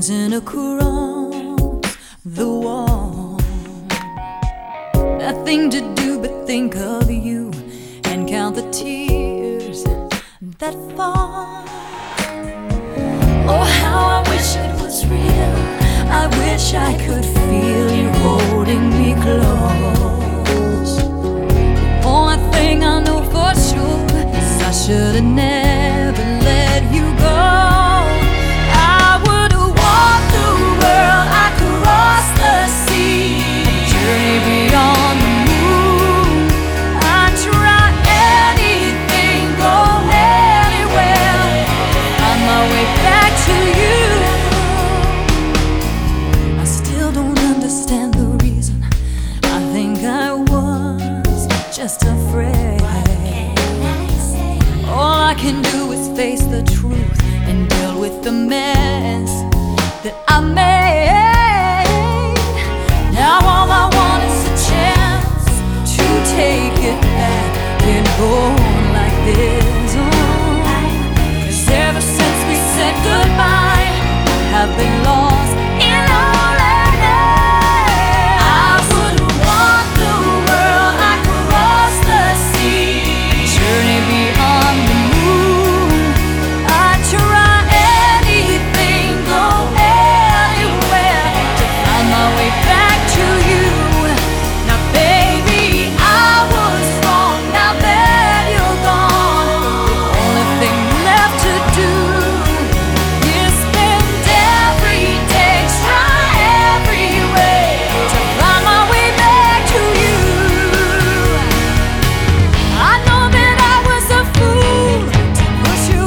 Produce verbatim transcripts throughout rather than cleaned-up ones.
dancing across the wall. Nothing to do but think of you and count the tears that fall. Oh, how I wish it was real. I wish I could feel you holding me close. Only thing I know for sure is I should have never let you go. I would have walked the world, I crossed the sea, journey beyond the moon. I'd try anything, go anywhere, find my way back to you. I still don't understand the reason. I think I was just afraid. All I can do is face the truth and deal with the mess that I made. Now all I want is a chance to take it back and go on like this. Oh, 'cause ever since we said goodbye, I have been lost in loneliness. I would walk the world, I cross the sea, journey beyond the moon. I'd try anything, go anywhere, to find my way back to you. Now baby, I was wrong, now that you're gone, the only thing left to do is spend every day, try every way to find my way back to you. I know that I was a fool to push you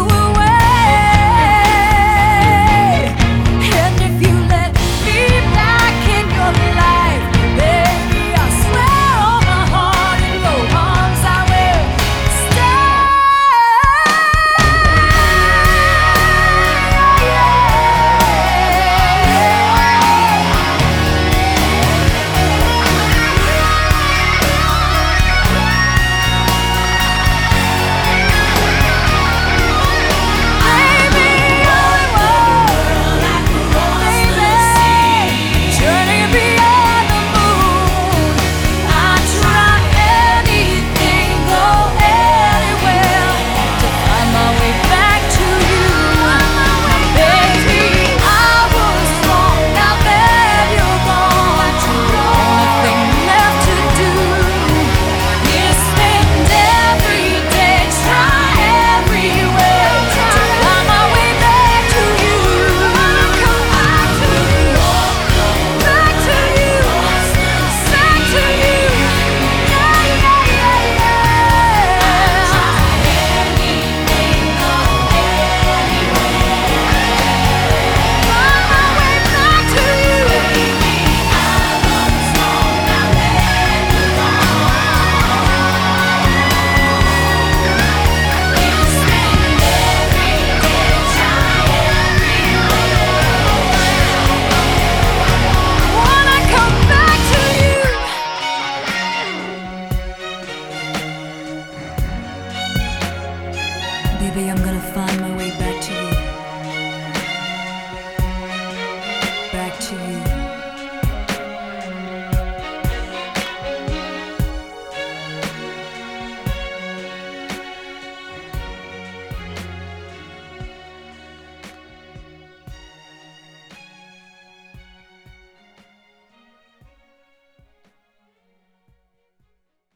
away, and if you let me back in your life, baby, I swear on my heart in your arms I will stay. Baby, I will, baby, journey beyond the moon. I'd try anything, go anywhere, to find my way back to you. Baby, I was wrong, now that you're gone, the only thing left to do is spend every day, try every way to find my way back to you. Come back to you, back to you, back to you. Yeah, yeah, yeah, yeah. Try anything, go anywhere, find my way back to you. I was wrong, now that you're gone. You spend every day, try every way. Wanna come back to you. Baby, I'm gonna find